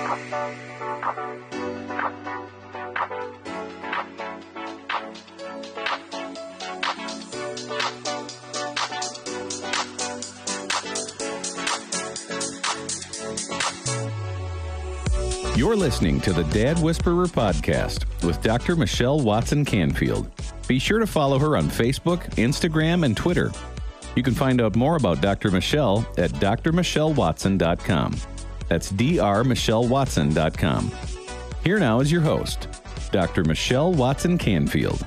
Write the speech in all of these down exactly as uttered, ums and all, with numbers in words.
You're listening to the Dad Whisperer podcast with Doctor Michelle Watson Canfield. Be sure to follow her on Facebook, Instagram, and Twitter. You can find out more about Doctor Michelle at d r michelle watson dot com. That's d r michelle watson dot com. Here now is your host, Doctor Michelle Watson Canfield.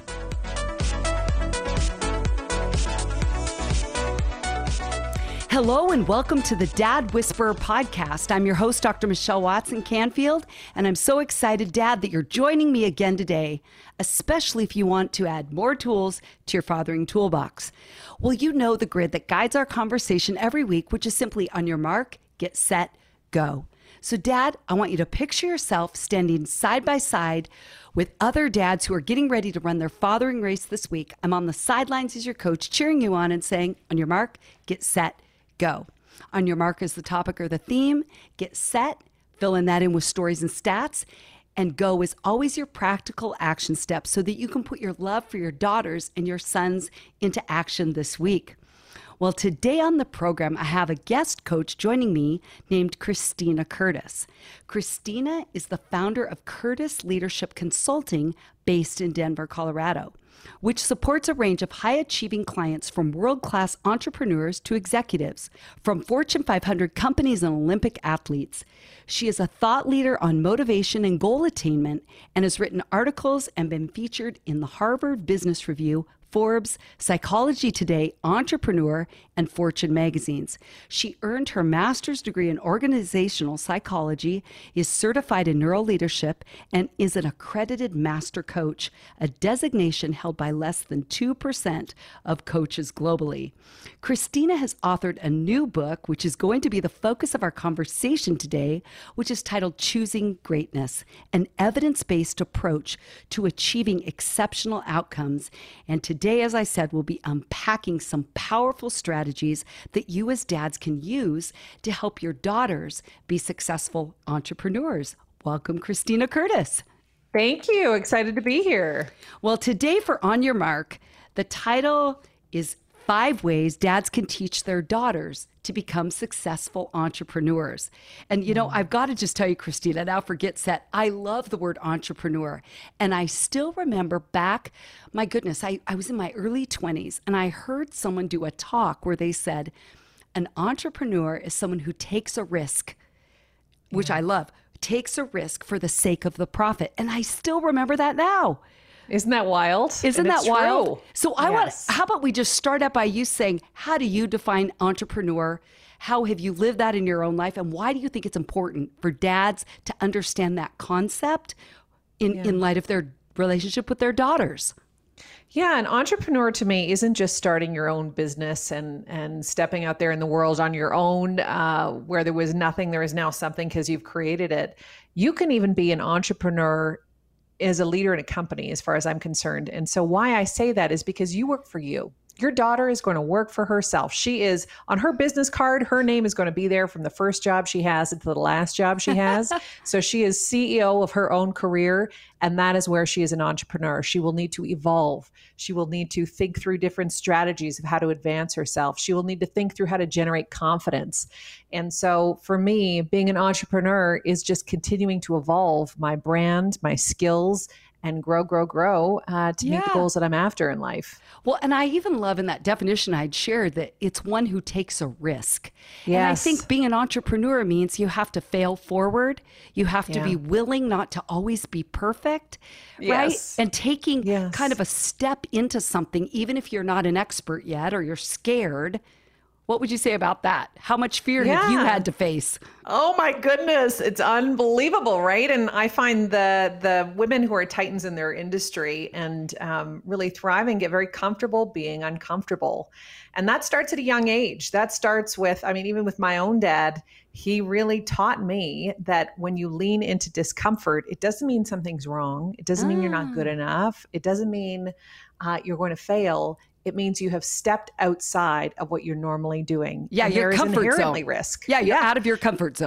Hello and welcome to the Dad Whisperer podcast. I'm your host, Doctor Michelle Watson Canfield, and I'm so excited, Dad, that you're joining me again today, especially if you want to add more tools to your fathering toolbox. Well, you know the grid that guides our conversation every week, which is simply on your mark, get set, go. So, Dad, I want you to picture yourself standing side by side with other dads who are getting ready to run their fathering race this week. I'm on the sidelines as your coach, cheering you on and saying, on your mark, get set, go. On your mark is the topic or the theme. Get set, filling that in with stories and stats, and go is always your practical action step so that you can put your love for your daughters and your sons into action this week. Well, today on the program, I have a guest coach joining me named Christina Curtis. Christina is the founder of Curtis Leadership Consulting based in Denver, Colorado, which supports a range of high-achieving clients from world-class entrepreneurs to executives, from Fortune five hundred companies and Olympic athletes. She is a thought leader on motivation and goal attainment and has written articles and been featured in the Harvard Business Review, Forbes, Psychology Today, Entrepreneur, and Fortune magazines. She earned her master's degree in organizational psychology, is certified in neuroleadership, and is an accredited master coach, a designation held by less than two percent of coaches globally. Christina has authored a new book, which is going to be the focus of our conversation today, which is titled Choosing Greatness, an evidence-based approach to achieving exceptional outcomes. And today, as I said, we'll be unpacking some powerful strategies that you as dads can use to help your daughters be successful entrepreneurs. Welcome, Christina Curtis. Thank you. Excited to be here. Well, today for On Your Mark, the title is Five Ways Dads Can Teach Their Daughters to Become Successful Entrepreneurs. And, you know, I've got to just tell you, Christina, now for Get Set, I love the word entrepreneur. And I still remember back, my goodness, I, I was in my early twenties, and I heard someone do a talk where they said, an entrepreneur is someone who takes a risk, which yeah. I love, takes a risk for the sake of the profit. And I still remember that now. Isn't that wild? Isn't that wild? True. So I yes. want, how about we just start out by you saying, how do you define entrepreneur? How have you lived that in your own life? And why do you think it's important for dads to understand that concept in, yeah. in light of their relationship with their daughters? Yeah, an entrepreneur to me isn't just starting your own business and and stepping out there in the world on your own, uh, where there was nothing, there is now something because you've created it. You can even be an entrepreneur as a leader in a company, as far as I'm concerned. And so why I say that is because you work for you. Your daughter is going to work for herself. She is on her business card. Her name is going to be there from the first job she has to the last job she has. So she is C E O of her own career. And that is where she is an entrepreneur. She will need to evolve. She will need to think through different strategies of how to advance herself. She will need to think through how to generate confidence. And so for me, being an entrepreneur is just continuing to evolve my brand, my skills, and grow, grow, grow uh, to yeah. meet the goals that I'm after in life. Well, and I even love in that definition I'd shared that it's one who takes a risk. Yes. And I think being an entrepreneur means you have to fail forward. You have to yeah. be willing not to always be perfect, yes. right? And taking yes. kind of a step into something, even if you're not an expert yet or you're scared. What would you say about that? How much fear yeah. have you had to face? Oh my goodness, it's unbelievable, right? And I find the the women who are titans in their industry and um, really thriving get very comfortable being uncomfortable. And that starts at a young age. That starts with, I mean, even with my own dad, he really taught me that when you lean into discomfort, it doesn't mean something's wrong. It doesn't ah. mean you're not good enough. It doesn't mean uh, you're going to fail. It means you have stepped outside of what you're normally doing. Yeah, and your there is comfort inherently zone. risk. Yeah, you're yeah. out of your comfort zone.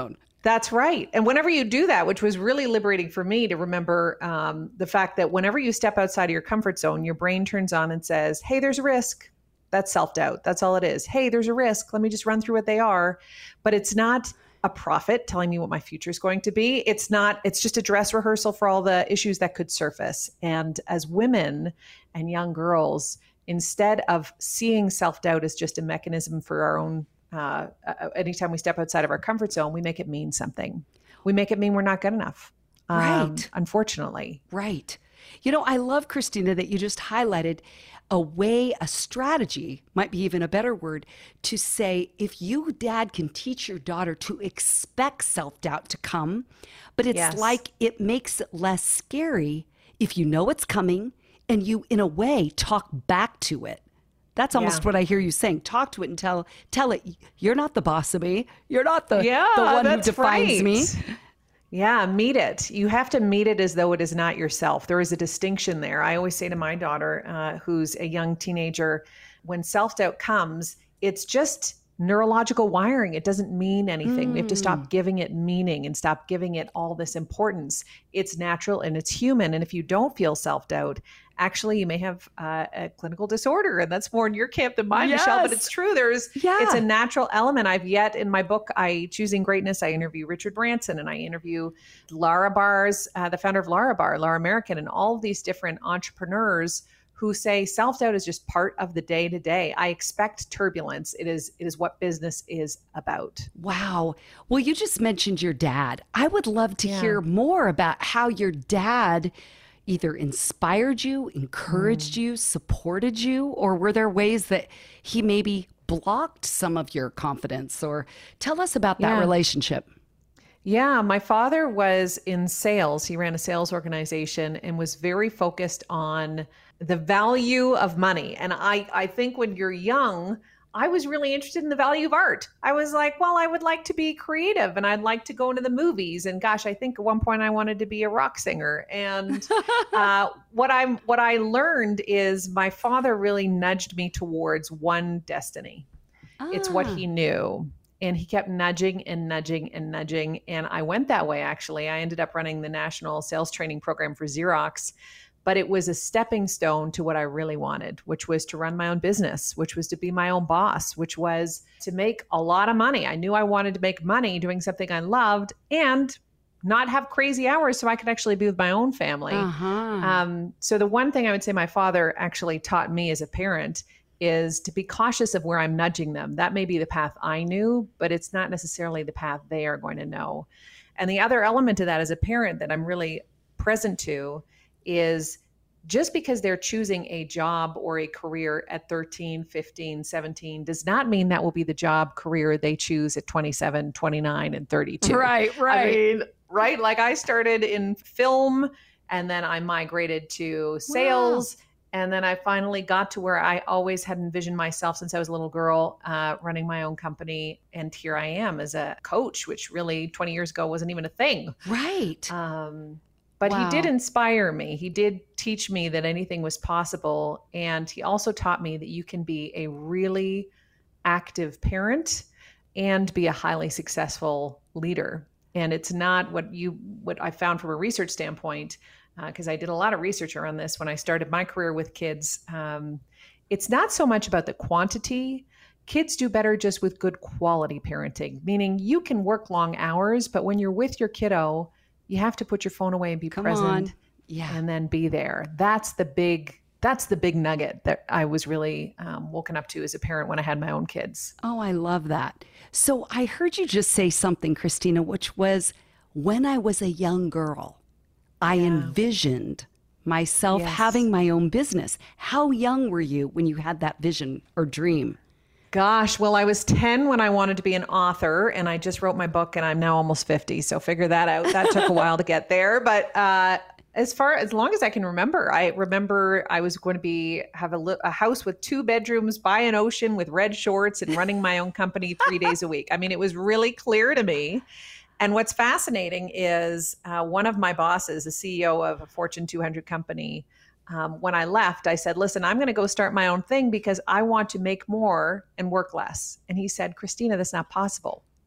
That's right. And whenever you do that, which was really liberating for me to remember um, the fact that whenever you step outside of your comfort zone, your brain turns on and says, hey, there's a risk. That's self-doubt. That's all it is. Hey, there's a risk. Let me just run through what they are. But it's not a prophet telling me what my future is going to be. It's not, it's just a dress rehearsal for all the issues that could surface. And as women and young girls, instead of seeing self-doubt as just a mechanism for our own Uh, anytime we step outside of our comfort zone, we make it mean something. We make it mean we're not good enough. Um, Right. Unfortunately. Right. You know, I love, Christina, that you just highlighted a way, a strategy, might be even a better word, to say if you, dad, can teach your daughter to expect self-doubt to come, but it's Yes. like it makes it less scary if you know it's coming and you, in a way, talk back to it. That's almost Yeah. what I hear you saying. Talk to it and tell tell it, you're not the boss of me. You're not the, Yeah, the one who that's defines right. me. Yeah, meet it. You have to meet it as though it is not yourself. There is a distinction there. I always say to my daughter, uh, who's a young teenager, when self-doubt comes, it's just neurological wiring. It doesn't mean anything. We have to stop giving it meaning and stop giving it all this importance. It's natural and it's human. And if you don't feel self-doubt, actually you may have uh, a clinical disorder, and that's more in your camp than mine, Michelle, but Yes. it's true. There's, Yeah. it's a natural element. I've yet in my book, I Choosing Greatness, I interview Richard Branson and I interview Lara Bars, uh, the founder of Lara Bar, Lara American, and all of these different entrepreneurs who say self-doubt is just part of the day to day. I expect turbulence. It is, it is what business is about. Wow. Well, you just mentioned your dad. I would love to Yeah. hear more about how your dad either inspired you, encouraged you, supported you, or were there ways that he maybe blocked some of your confidence? Or tell us about that Yeah. relationship. Yeah, my father was in sales. He ran a sales organization and was very focused on the value of money. And I, I think when you're young, I was really interested in the value of art. I was like, well, I would like to be creative and I'd like to go into the movies. And gosh, I think at one point I wanted to be a rock singer. And uh, what I'm what I learned is my father really nudged me towards one destiny. It's what Ah. he knew. And he kept nudging and nudging and nudging. And I went that way, actually. I ended up running the national sales training program for Xerox. But it was a stepping stone to what I really wanted, which was to run my own business, which was to be my own boss, which was to make a lot of money. I knew I wanted to make money doing something I loved and not have crazy hours so I could actually be with my own family. Uh-huh. Um, so the one thing I would say my father actually taught me as a parent is to be cautious of where I'm nudging them. That may be the path I knew, but it's not necessarily the path they are going to know. And the other element to that as a parent that I'm really present to is just because they're choosing a job or a career at thirteen, fifteen, seventeen does not mean that will be the job career they choose at twenty-seven, twenty-nine, and thirty-two. Right, I right. mean, right? Like I started in film and then I migrated to sales. And then I finally got to where I always had envisioned myself since I was a little girl, uh, running my own company. And here I am as a coach, which really twenty years ago wasn't even a thing. Right. Um, but Wow. he did inspire me. He did teach me that anything was possible. And he also taught me that you can be a really active parent and be a highly successful leader. And it's not what you, what I found from a research standpoint, because uh, I did a lot of research around this when I started my career with kids. Um, it's not so much about the quantity. Kids do better just with good quality parenting, meaning you can work long hours, but when you're with your kiddo, you have to put your phone away and be Come present on. Yeah. and then be there. That's the big, that's the big nugget that I was really um, woken up to as a parent when I had my own kids. Oh, I love that. So I heard you just say something, Christina, which was when I was a young girl, I envisioned myself Yes. having my own business. How young were you when you had that vision or dream? Gosh, well, I was ten when I wanted to be an author, and I just wrote my book, and I'm now almost fifty. So figure that out. That took a while to get there, but uh, as far as long as I can remember, I remember I was going to be have a, li- a house with two bedrooms by an ocean with red shorts and running my own company three days a week. I mean, it was really clear to me. And what's fascinating is uh, one of my bosses, the C E O of a Fortune two hundred company. Um, when I left, I said, listen, I'm going to go start my own thing because I want to make more and work less. And he said, Christina, that's not possible.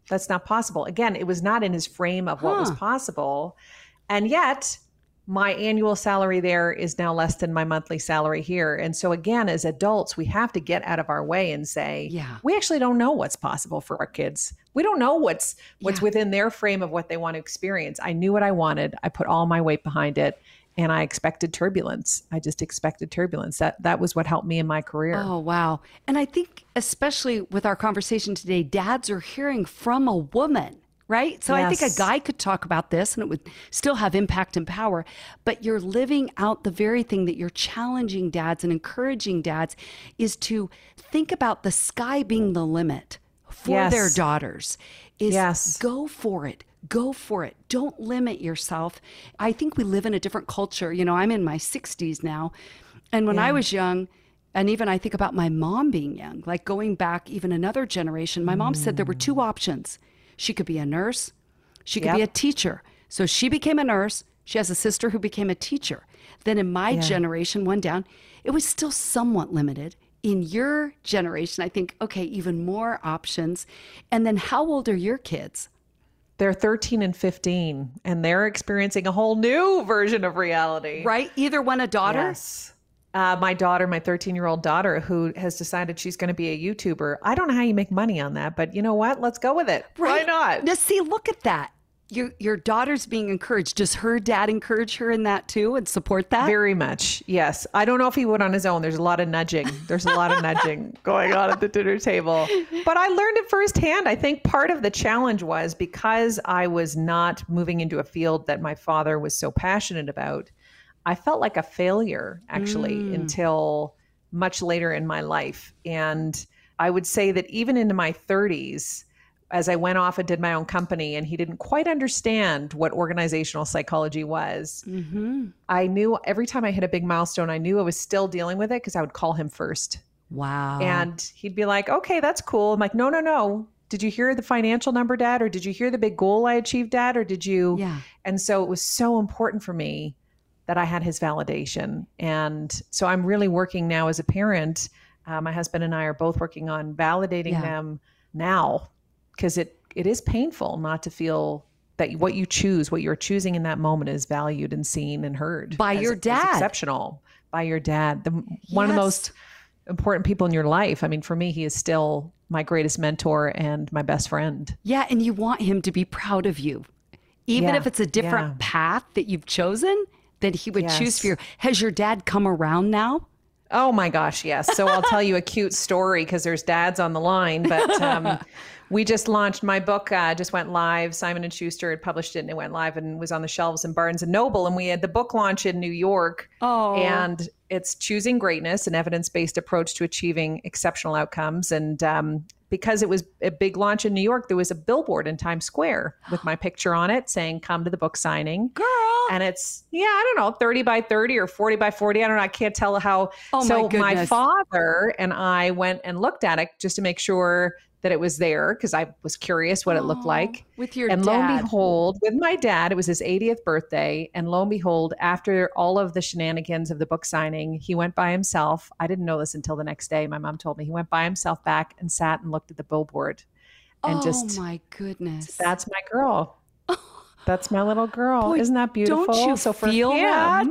That's not possible. Again, it was not in his frame of what Huh. was possible. And yet my annual salary there is now less than my monthly salary here. And so again, as adults, we have to get out of our way and say, Yeah. we actually don't know what's possible for our kids. We don't know what's what's Yeah. within their frame of what they want to experience. I knew what I wanted. I put all my weight behind it. And I expected turbulence. I just expected turbulence. That that was what helped me in my career. Oh, wow. And I think, especially with our conversation today, dads are hearing from a woman, right? So I think Yes. a guy could talk about this and it would still have impact and power, but you're living out the very thing that you're challenging dads and encouraging dads is to think about the sky being the limit for Yes. their daughters. Is Yes. go for it. Go for it. Don't limit yourself. I think we live in a different culture. You know, I'm in my sixties now. And when I was young, and even I think about my mom being young, like going back even another generation, my mom said there were two options. She could be a nurse, she could be a Yep. teacher. So she became a nurse. She has a sister who became a teacher. Then in my Yeah. generation, one down, it was still somewhat limited. In your generation, I think, okay, even more options. And then how old are your kids? They're thirteen and fifteen, and they're experiencing a whole new version of reality. Right? Either one a daughter? Yes. Uh, my daughter, my thirteen-year-old daughter, who has decided she's going to be a YouTuber. I don't know how you make money on that, but you know what? Let's go with it. Why not? Now, see, look at that. Your your daughter's being encouraged. Does her dad encourage her in that too and support that? Very much. Yes. I don't know if he would on his own. There's a lot of nudging. There's a lot of nudging going on at the dinner table. But I learned it firsthand. I think part of the challenge was because I was not moving into a field that my father was so passionate about, I felt like a failure actually Mm. until much later in my life. And I would say that even into my thirties, as I went off and did my own company and he didn't quite understand what organizational psychology was, Mm-hmm. I knew every time I hit a big milestone, I knew I was still dealing with it because I would call him first. Wow. And he'd be like, okay, that's cool. I'm like, no, no, no. Did you hear the financial number, Dad? Or did you hear the big goal I achieved, Dad? Or did you? Yeah. And so it was so important for me that I had his validation. And so I'm really working now as a parent. Uh, my husband and I are both working on validating Yeah. them now, because it it is painful not to feel that what you choose, what you're choosing in that moment is valued and seen and heard. By as- your as dad. exceptional. By your dad. The, one of the Yes. most important people in your life. I mean, for me, he is still my greatest mentor and my best friend. Yeah, and you want him to be proud of you. Even Yeah, if it's a different yeah. path that you've chosen, that he would choose Yes. for you. Has your dad come around now? Oh my gosh, yes. So I'll tell you a cute story because there's dads on the line. But um, we just launched my book. Uh, just went live. Simon and Schuster had published it, and it went live and was on the shelves in Barnes and Noble. And we had the book launch in New York. Oh. And it's Choosing Greatness: An Evidence-Based Approach to Achieving Exceptional Outcomes. And um, because it was a big launch in New York, there was a billboard in Times Square with my picture on it saying, "Come to the book signing." Girl. And it's, yeah, I don't know, thirty by thirty or forty by forty. I don't know. I can't tell how. Oh, my so my goodness. father and I went and looked at it just to make sure that it was there because I was curious what it looked Oh, like. with your And lo and dad. behold, with my dad, it was his eightieth birthday. And lo and behold, after all of the shenanigans of the book signing, he went by himself. I didn't know this until the next day. My mom told me he went by himself back and sat and looked at the billboard. And oh just, my goodness. that's my girl. That's my little girl. Boy, Isn't that beautiful? Don't you so for feel him, that?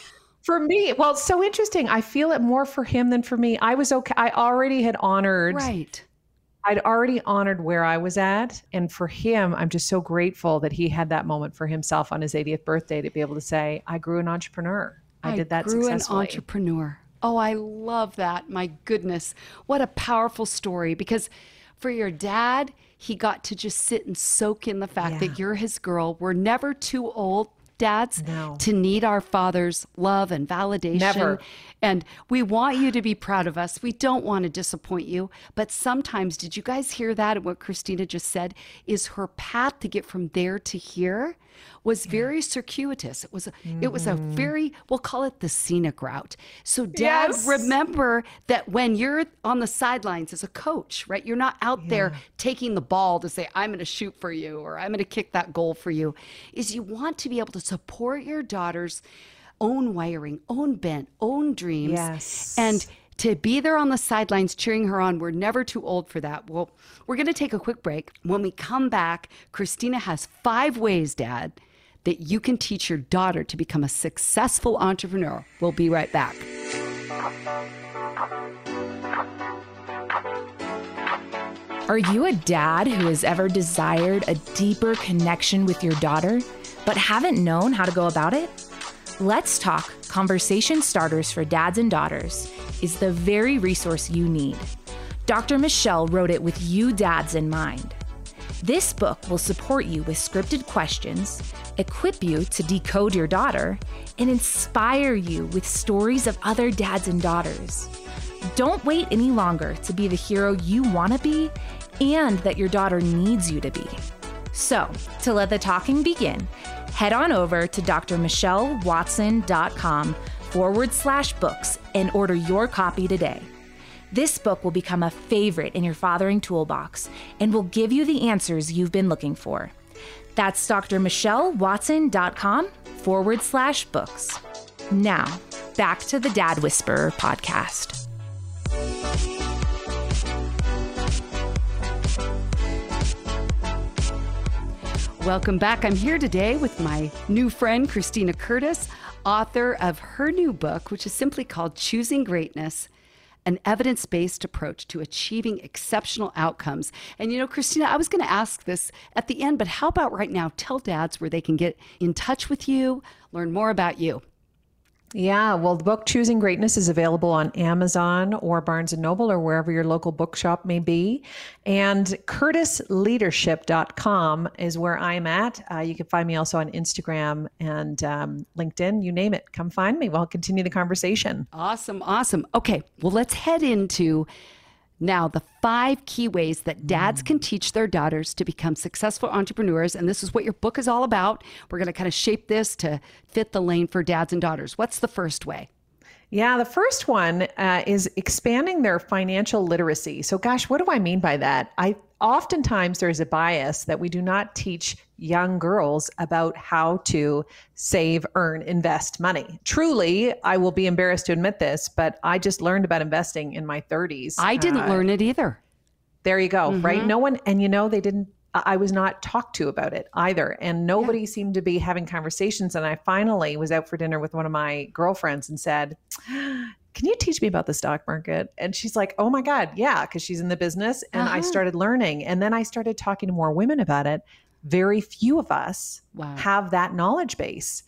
for me, well, it's so interesting. I feel it more for him than for me. I was okay. I already had honored, Right. I'd already honored where I was at. And for him, I'm just so grateful that he had that moment for himself on his eightieth birthday to be able to say, I grew an entrepreneur. I, did that grew successfully. an entrepreneur. Oh, I love that. My goodness. What a powerful story. Because for your dad, he got to just sit and soak in the fact Yeah. that you're his girl. We're never too old, dads, No. to need our father's love and validation. Never. And we want you to be proud of us. We don't want to disappoint you. But sometimes, did you guys hear that? And what Christina just said is her path to get from there to here was very circuitous. It was a, it was a very, we'll call it the scenic route. So dad, Yes. remember that when you're on the sidelines as a coach, right? You're not out there taking the ball to say, I'm going to shoot for you or I'm going to kick that goal for you. Is you want to be able to support your daughter's own wiring, own bent, own dreams. Yes. And to be there on the sidelines cheering her on. We're never too old for that. Well, we're going to take a quick break. When we come back, Christina has five ways, Dad, that you can teach your daughter to become a successful entrepreneur. We'll be right back. Are you a dad who has ever desired a deeper connection with your daughter, but haven't known how to go about it? Let's Talk Conversation Starters for Dads and Daughters is the very resource you need. Doctor Michelle wrote it with you dads in mind. This book will support you with scripted questions, equip you to decode your daughter, and inspire you with stories of other dads and daughters. Don't wait any longer to be the hero you want to be and that your daughter needs you to be. So, to let the talking begin, head on over to drmichellewatson.com forward slash books and order your copy today. This book will become a favorite in your fathering toolbox and will give you the answers you've been looking for. That's drmichellewatson.com forward slash books. Now, back to the Dad Whisperer podcast. Welcome back. I'm here today with my new friend, Christina Curtis, author of her new book, which is simply called Choosing Greatness, an evidence-based approach to achieving exceptional outcomes. And you know, Christina, I was going to ask this at the end, but how about right now, tell dads where they can get in touch with you, learn more about you. Yeah, well, the book Choosing Greatness is available on Amazon or Barnes and Noble or wherever your local bookshop may be. And curtis leadership dot com is where I'm at. Uh, you can find me also on Instagram and um, LinkedIn, you name it. Come find me. We'll continue the conversation. Awesome, awesome. Okay, well, let's head into now the five key ways that dads can teach their daughters to become successful entrepreneurs. And this is what your book is all about. We're going to kind of shape this to fit the lane for dads and daughters. What's the first way? Yeah, the first one uh, is expanding their financial literacy. So gosh, what do I mean by that? I oftentimes there's a bias that we do not teach young girls about how to save, earn, invest money. Truly, I will be embarrassed to admit this, but I just learned about investing in my thirties. I didn't uh, learn it either. There you go, Mm-hmm. right? No one, and you know, they didn't, I was not talked to about it either. And nobody yeah. seemed to be having conversations. And I finally was out for dinner with one of my girlfriends and said, can you teach me about the stock market? And she's like, oh my God, yeah, because she's in the business. And uh-huh. I started learning. And then I started talking to more women about it. Very few of us wow. have that knowledge base.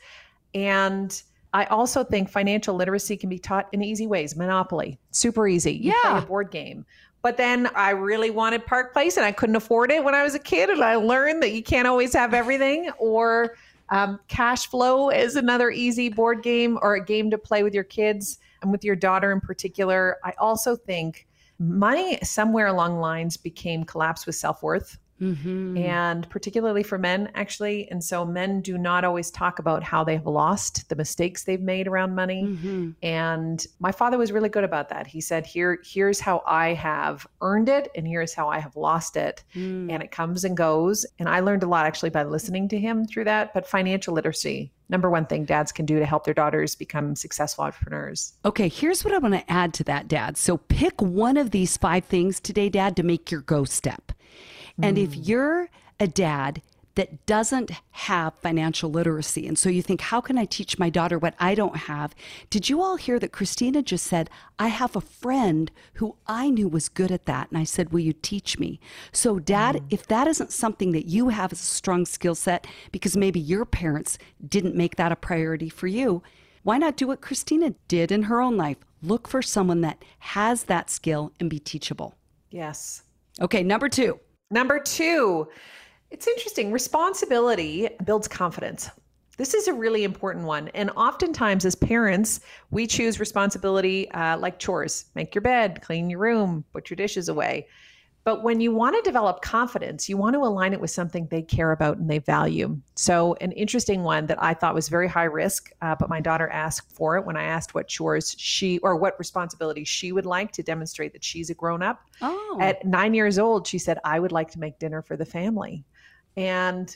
And I also think financial literacy can be taught in easy ways. Monopoly, super easy. You yeah. play a board game. But then I really wanted Park Place and I couldn't afford it when I was a kid. And I learned that you can't always have everything. Or um, Cash Flow is another easy board game or a game to play with your kids and with your daughter in particular. I also think money somewhere along the lines became collapsed with self-worth. Mm-hmm. And particularly for men, actually. And so men do not always talk about how they've lost, the mistakes they've made around money. Mm-hmm. And my father was really good about that. He said, Here, here's how I have earned it, and here's how I have lost it. Mm. And it comes and goes. And I learned a lot actually by listening to him through that. But financial literacy, number one thing dads can do to help their daughters become successful entrepreneurs. Okay, here's what I want to add to that, Dad. So pick one of these five things today, Dad, to make your go step. And if you're a dad that doesn't have financial literacy, and so you think, how can I teach my daughter what I don't have? Did you all hear that Christina just said, I have a friend who I knew was good at that. And I said, will you teach me? So Dad, mm. if that isn't something that you have as a strong skill set, because maybe your parents didn't make that a priority for you, why not do what Christina did in her own life? Look for someone that has that skill and be teachable. Yes. Okay, number two. Number two, it's interesting. Responsibility builds confidence. This is a really important one. And oftentimes as parents, we choose responsibility uh, like chores. Make your bed, clean your room, put your dishes away. But when you want to develop confidence, you want to align it with something they care about and they value. So an interesting one that I thought was very high risk, uh, but my daughter asked for it when I asked what chores she, or what responsibilities she would like to demonstrate that she's a grown-up. Oh. At nine years old, she said, I would like to make dinner for the family. And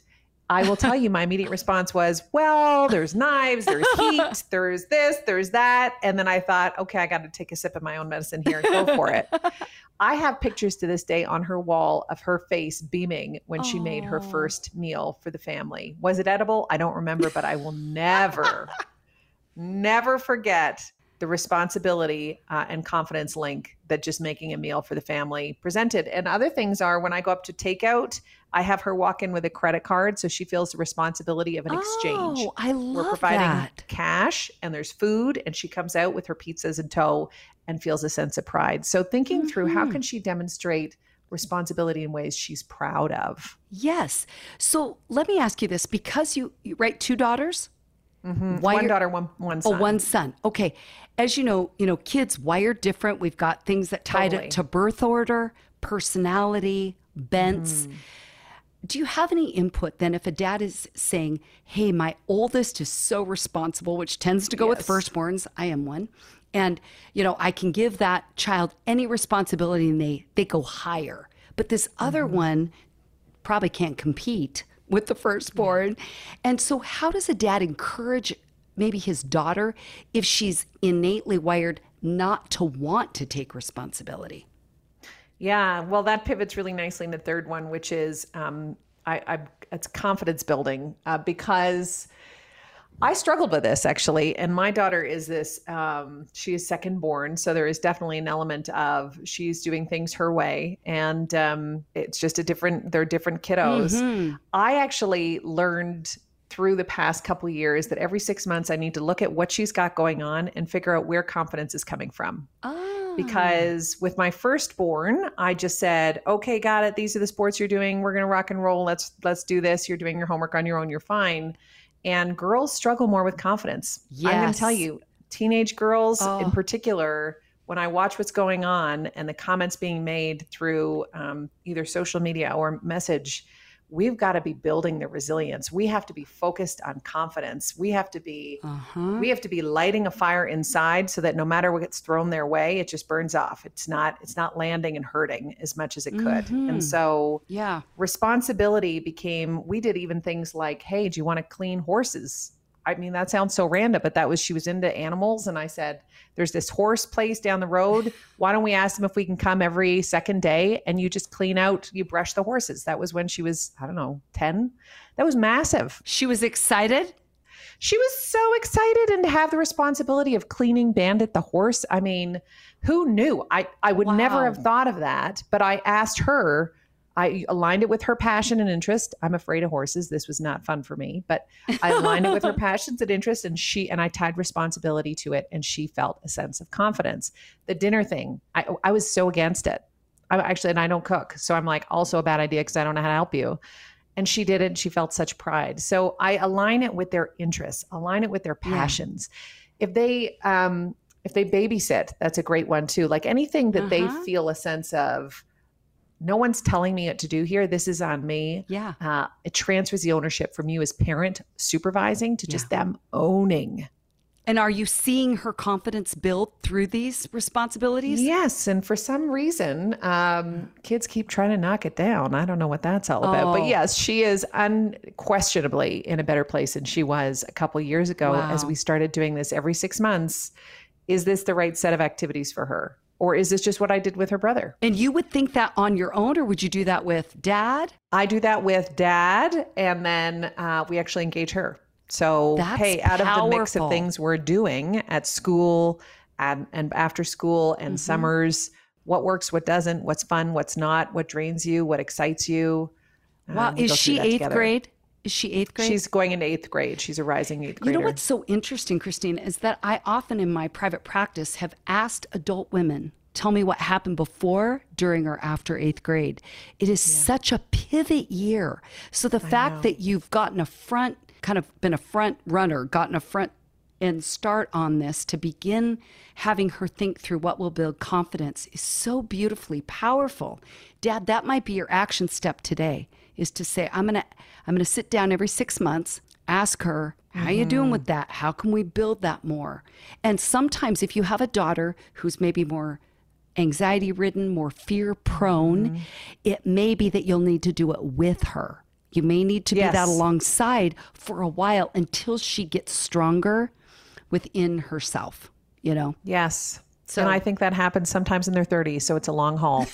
I will tell you, my immediate response was, well, there's knives, there's heat, there's this, there's that. And then I thought, okay, I got to take a sip of my own medicine here and go for it. I have pictures to this day on her wall of her face beaming when she oh. made her first meal for the family. Was it edible? I don't remember, but I will never, never forget the responsibility uh, and confidence link that just making a meal for the family presented. And other things are when I go up to takeout, I have her walk in with a credit card so she feels the responsibility of an exchange. Oh, I love We're providing that. cash and there's food and she comes out with her pizzas in tow and feels a sense of pride. So thinking mm-hmm. through how can she demonstrate responsibility in ways she's proud of? Yes. So let me ask you this, because you, you right, two daughters? Mm-hmm. One daughter, one one son. Oh, one son. Okay. As you know, you know, kids wired different. We've got things that tie Totally. to, to birth order, personality, bents. Mm. Do you have any input then if a dad is saying, hey, my oldest is so responsible, which tends to go Yes. with firstborns. I am one. And, you know, I can give that child any responsibility and they, they go higher. But this other Mm-hmm. one probably can't compete with the firstborn. And so how does a dad encourage maybe his daughter if she's innately wired not to want to take responsibility? Yeah, well, that pivots really nicely in the third one, which is um, I, I, it's confidence building uh, because I struggled with this actually. And my daughter is this, um, she is second born. So there is definitely an element of she's doing things her way. And um, it's just a different, they're different kiddos. Mm-hmm. I actually learned through the past couple of years that every six months I need to look at what she's got going on and figure out where confidence is coming from. Oh. Because with my firstborn, I just said, okay, got it. These are the sports you're doing. We're going to rock and roll. Let's, let's do this. You're doing your homework on your own. You're fine. And girls struggle more with confidence. Yes. I'm going to tell you, teenage girls Oh. in particular, when I watch what's going on and the comments being made through um, either social media or message, we've got to be building the resilience. We have to be focused on confidence. We have to be, Uh-huh. we have to be lighting a fire inside so that no matter what gets thrown their way, it just burns off. It's not, it's not landing and hurting as much as it could. Mhm. And so Yeah. responsibility became, we did even things like, hey, do you want to clean horses? I mean, that sounds so random, but that was, she was into animals. And I said, there's this horse place down the road. Why don't we ask them if we can come every second day and you just clean out, you brush the horses. That was when she was, I don't know, ten. That was massive. She was excited. She was so excited, and to have the responsibility of cleaning Bandit the horse. I mean, who knew? I, I would Wow. never have thought of that, but I asked her, I aligned it with her passion and interest. I'm afraid of horses. This was not fun for me, but I aligned it with her passions and interests, and she, and I tied responsibility to it, and she felt a sense of confidence. The dinner thing, I, I was so against it. I actually, and I don't cook. So I'm like, also a bad idea because I don't know how to help you. And she did it, and she felt such pride. So I align it with their interests, align it with their passions. Yeah. If they, um, if they babysit, that's a great one too. Like anything that Uh-huh. they feel a sense of, no one's telling me what to do here. This is on me. Yeah. Uh, it transfers the ownership from you as parent supervising to just them owning. And are you seeing her confidence build through these responsibilities? Yes. And for some reason, um, kids keep trying to knock it down. I don't know what that's all about. Oh. But yes, she is unquestionably in a better place than she was a couple of years ago Wow. as we started doing this every six months. Is this the right set of activities for her? Or is this just what I did with her brother? And you would think that on your own, or would you do that with dad? I do that with dad, and then uh, we actually engage her. So, That's hey, out of the mix powerful. of things we're doing at school and, and after school and Mm-hmm. summers, what works, what doesn't, what's fun, what's not, what drains you, what excites you. Wow. Um, we Is go through she that eighth together. grade? Is she eighth grade? She's going into eighth grade. She's a rising eighth You grader. know what's so interesting, Christine, is that I often in my private practice have asked adult women, tell me what happened before, during, or after eighth grade. It is such a pivot year. So the fact know. that you've gotten a front, kind of been a front runner, gotten a front and start on this to begin having her think through what will build confidence is so beautifully powerful. Dad, that might be your action step today, is to say, I'm going to I'm going to sit down every six months, ask her, how you doing with that? How can we build that more? And sometimes if you have a daughter who's maybe more anxiety ridden, more fear prone, it may be that you'll need to do it with her. You may need to Yes. be that alongside for a while until she gets stronger within herself, you know? Yes. So- and I think that happens sometimes in their thirties. So it's a long haul.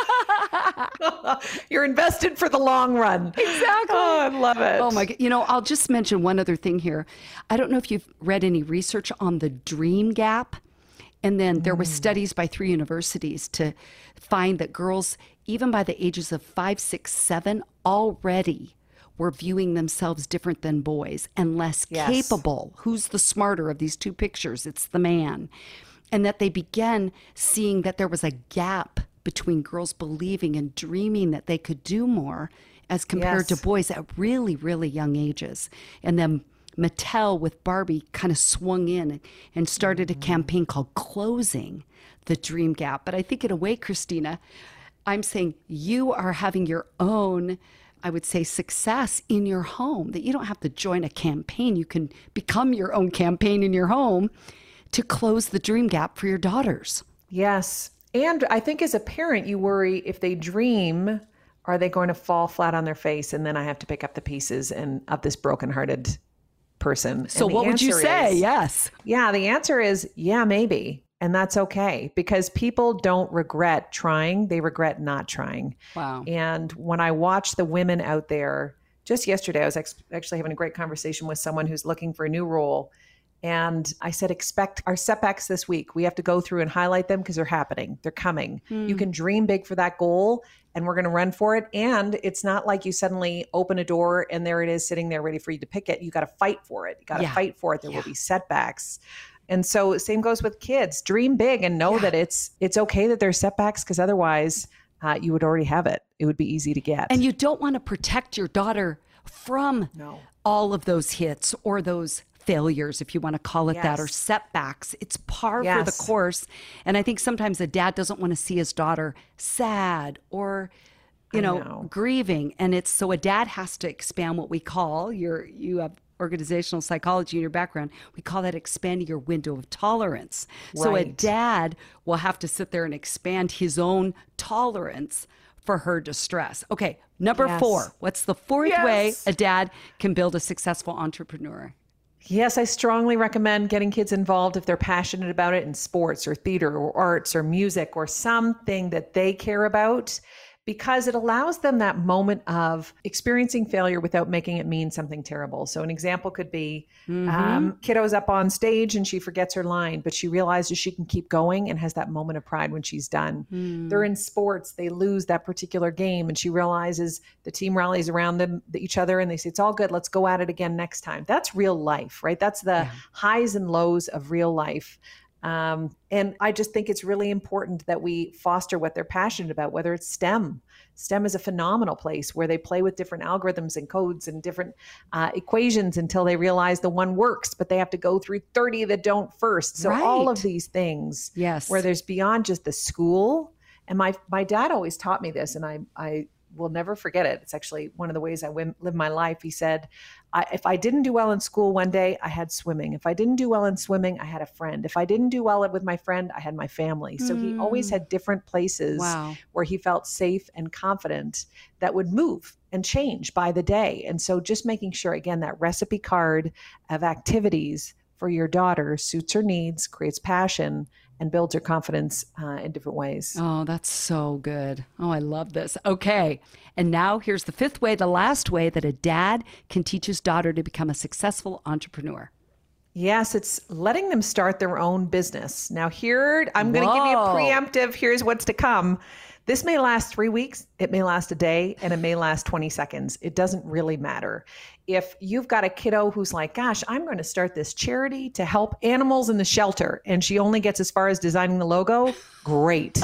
You're invested for the long run. Exactly. Oh, I love it. Oh my God. You know, I'll just mention one other thing here. I don't know if you've read any research on the dream gap. And then there were studies by three universities to find that girls, even by the ages of five, six, seven, already were viewing themselves different than boys and less Yes. capable. Who's the smarter of these two pictures? It's the man. And that they began seeing that there was a gap between girls believing and dreaming that they could do more as compared Yes. to boys at really, really young ages. And then Mattel with Barbie kind of swung in and started a campaign called Closing the Dream Gap. But I think in a way, Christina, I'm saying you are having your own, I would say, success in your home, that you don't have to join a campaign. You can become your own campaign in your home to close the dream gap for your daughters. Yes. And I think as a parent, you worry if they dream, are they going to fall flat on their face? And then I have to pick up the pieces and of this brokenhearted person. So And the what would you answer say? is- Yes. Yeah, the answer is yeah, maybe. And that's okay because people don't regret trying. They regret not trying. Wow. And when I watch the women out there, just yesterday, I was ex- actually having a great conversation with someone who's looking for a new role. And I said, expect our setbacks this week. We have to go through and highlight them because they're happening. They're coming. You can dream big for that goal and we're going to run for it. And it's not like you suddenly open a door and there it is sitting there ready for you to pick it. You got to fight for it. You got to Yeah. fight for it. There Yeah. will be setbacks. And so same goes with kids. Dream big and know Yeah. that it's it's okay that there's setbacks because otherwise uh, you would already have it. It would be easy to get. And you don't want to protect your daughter from No. all of those hits or those failures, if you want to call it that, or Yes. setbacks. It's par for the Yes. course. And I think sometimes a dad doesn't want to see his daughter sad or, you I know, know. grieving. And it's so a dad has to expand what we call your, you have organizational psychology in your background. We call that expanding your window of tolerance. So a Right. dad will have to sit there and expand his own tolerance for her distress. Okay, number Yes. four. What's the fourth Yes. way a dad can build a successful entrepreneur? Yes, I strongly recommend getting kids involved if they're passionate about it in sports or theater or arts or music or something that they care about, because it allows them that moment of experiencing failure without making it mean something terrible. So an example could be um, kiddo's up on stage and she forgets her line, but she realizes she can keep going and has that moment of pride when she's done. They're in sports, they lose that particular game and she realizes the team rallies around them, each other, and they say, it's all good, let's go at it again next time. That's real life, right? That's the highs and lows of real life. Um, and I just think it's really important that we foster what they're passionate about, whether it's STEM. STEM is a phenomenal place where they play with different algorithms and codes and different uh, equations until they realize the one works, but they have to go through thirty that don't first. So all of Right. these things Yes. where there's beyond just the school. And my, my dad always taught me this, and I, I will never forget it. It's actually one of the ways I win, live my life. He said, I, if I didn't do well in school one day, I had swimming. If I didn't do well in swimming, I had a friend. If I didn't do well with my friend, I had my family. So he always had different places Wow. where he felt safe and confident that would move and change by the day. And so just making sure, again, that recipe card of activities for your daughter suits her needs, creates passion, and builds her confidence uh, in different ways. Oh, that's so good. Oh, I love this. Okay. And now here's the fifth way, the last way that a dad can teach his daughter to become a successful entrepreneur. Yes, it's letting them start their own business. Now, here, I'm going to give you a Whoa. preemptive. Here's what's to come. This may last three weeks, it may last a day, and it may last twenty seconds. It doesn't really matter. If you've got a kiddo who's like, gosh, I'm going to start this charity to help animals in the shelter, and she only gets as far as designing the logo, great.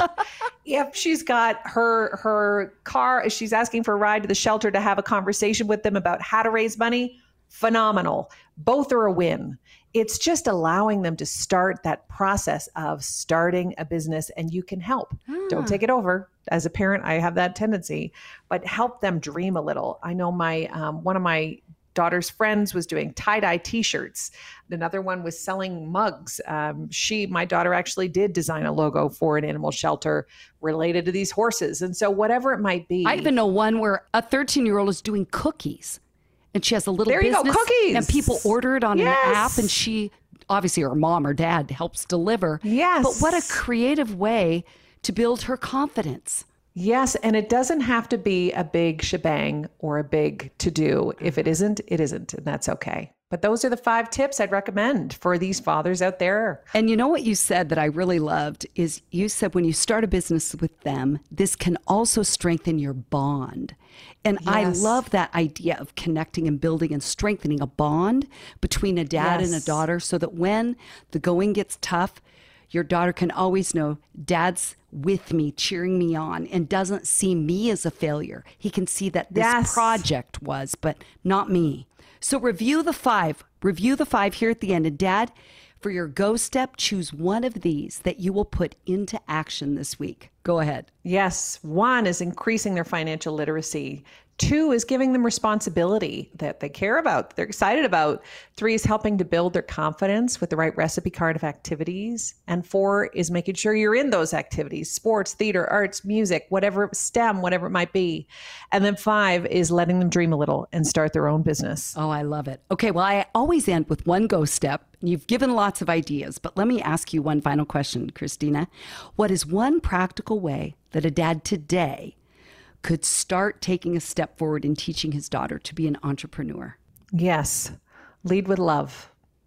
If she's got her her car, she's asking for a ride to the shelter to have a conversation with them about how to raise money, phenomenal. Both are a win. It's just allowing them to start that process of starting a business, and you can help. Don't take it over. As a parent, I have that tendency, but help them dream a little. I know my um, one of my daughter's friends was doing tie-dye t-shirts. Another one was selling mugs. Um, she, my daughter actually did design a logo for an animal shelter related to these horses. And so whatever it might be. I even know one where a thirteen-year-old is doing cookies. And she has a little there you business. Go, cookies. And people order it on yes. an app. And she, obviously her mom or dad helps deliver. Yes. But what a creative way to build her confidence. Yes, and it doesn't have to be a big shebang or a big to-do. If it isn't, it isn't, and that's okay. But those are the five tips I'd recommend for these fathers out there. And you know what you said that I really loved is you said when you start a business with them, this can also strengthen your bond. And yes. I love that idea of connecting and building and strengthening a bond between a dad yes. and a daughter so that when the going gets tough, your daughter can always know dad's with me, cheering me on, and doesn't see me as a failure. He can see that this yes. project was, but not me. So review the five. Review the five here at the end. And Dad, for your go step, choose one of these that you will put into action this week. Go ahead. Yes. One is increasing their financial literacy. Two is giving them responsibility that they care about, that they're excited about. Three is helping to build their confidence with the right recipe card of activities. And four is making sure you're in those activities, sports, theater, arts, music, whatever, STEM, whatever it might be. And then five is letting them dream a little and start their own business. Oh, I love it. Okay, well, I always end with one go step. You've given lots of ideas, but let me ask you one final question, Christina. What is one practical way that a dad today could start taking a step forward in teaching his daughter to be an entrepreneur? Yes. Lead with love.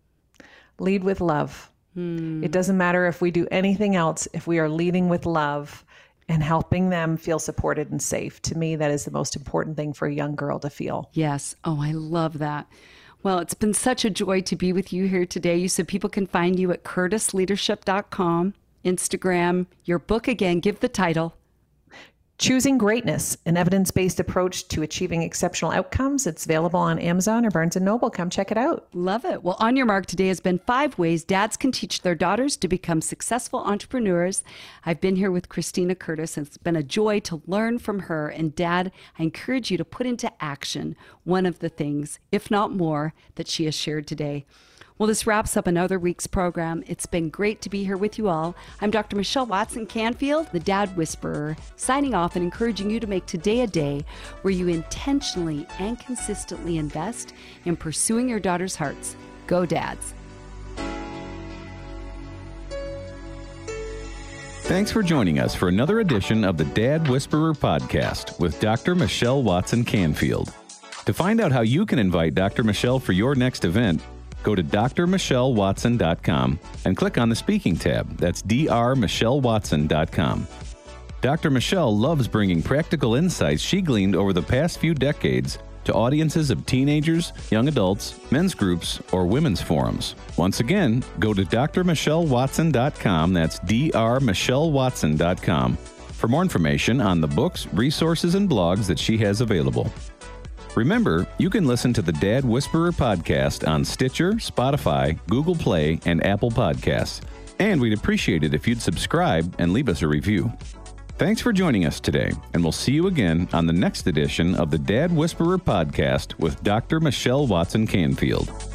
Lead with love. Hmm. It doesn't matter if we do anything else, if we are leading with love and helping them feel supported and safe. To me, that is the most important thing for a young girl to feel. Yes. Oh, I love that. Well, it's been such a joy to be with you here today. You said people can find you at curtis leadership dot com, Instagram, your book again, give the title. Choosing Greatness, an evidence-based approach to achieving exceptional outcomes. It's available on Amazon or Barnes and Noble. Come check it out. Love it. Well, On Your Mark today has been five ways dads can teach their daughters to become successful entrepreneurs. I've been here with Christina Curtis, and it's been a joy to learn from her. And Dad, I encourage you to put into action one of the things, if not more, that she has shared today. Well, this wraps up another week's program. It's been great to be here with you all. I'm Doctor Michelle Watson Canfield, the Dad Whisperer, signing off and encouraging you to make today a day where you intentionally and consistently invest in pursuing your daughter's hearts. Go Dads. Thanks for joining us for another edition of the Dad Whisperer podcast with Doctor Michelle Watson Canfield. To find out how you can invite Doctor Michelle for your next event, go to d r michelle watson dot com and click on the speaking tab. That's d r michelle watson dot com. Doctor Michelle loves bringing practical insights she gleaned over the past few decades to audiences of teenagers, young adults, men's groups, or women's forums. Once again, go to d r michelle watson dot com. That's d r michelle watson dot com for more information on the books, resources, and blogs that she has available. Remember, you can listen to the Dad Whisperer podcast on Stitcher, Spotify, Google Play, and Apple Podcasts. And we'd appreciate it if you'd subscribe and leave us a review. Thanks for joining us today, and we'll see you again on the next edition of the Dad Whisperer podcast with Doctor Michelle Watson Canfield.